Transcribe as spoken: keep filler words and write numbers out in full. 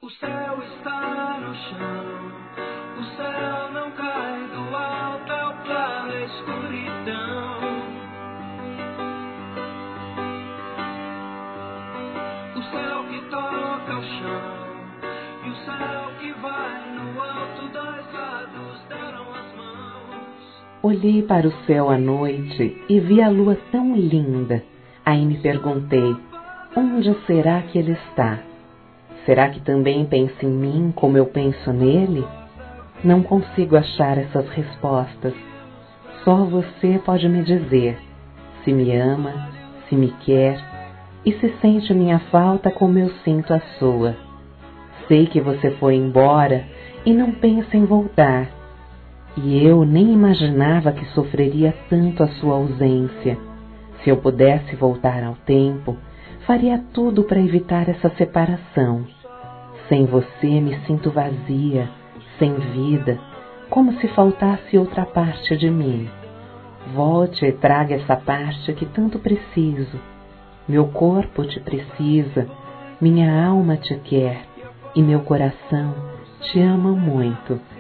O céu está no chão, o céu não cai do alto, é o claro, a escuridão. O céu que toca o chão, e o céu que vai no alto, dois lados deram as mãos. Olhei para o céu à noite e vi a lua tão linda. Aí me perguntei, onde será que ele está? Será que também pensa em mim como eu penso nele? Não consigo achar essas respostas. Só você pode me dizer se me ama, se me quer e se sente minha falta como eu sinto a sua. Sei que você foi embora e não pensa em voltar. E eu nem imaginava que sofreria tanto a sua ausência. Se eu pudesse voltar ao tempo, faria tudo para evitar essa separação. Sem você me sinto vazia, sem vida, como se faltasse outra parte de mim. Volte e traga essa parte que tanto preciso. Meu corpo te precisa, minha alma te quer e meu coração te ama muito.